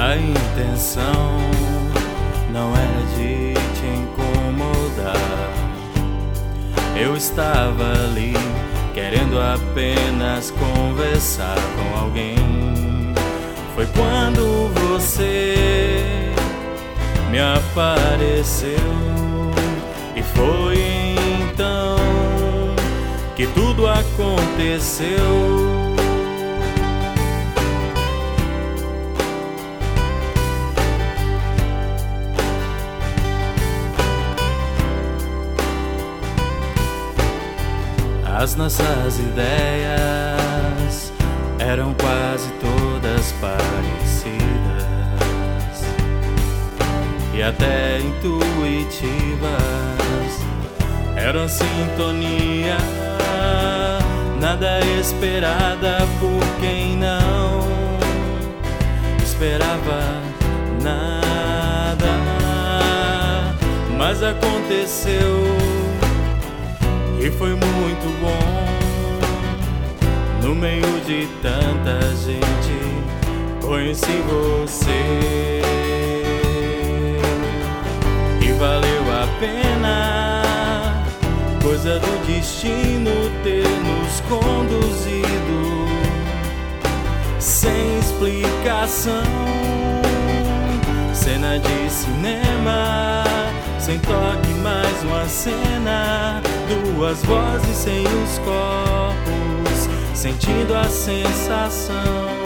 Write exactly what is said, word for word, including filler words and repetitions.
A intenção não era de te incomodar. Eu estava ali querendo apenas conversar com alguém. Foi quando você me apareceu, e foi então que tudo aconteceu. As nossas ideias eram quase todas parecidas e até intuitivas. Eram sintonia, nada esperada por quem não esperava nada. Mas aconteceu e foi muito bom. No meio de tanta gente, conheci você, e valeu a pena, coisa do destino ter nos conduzido sem explicação. Cena de cinema, sem toque, mais uma cena, duas vozes sem os corpos, sentindo a sensação.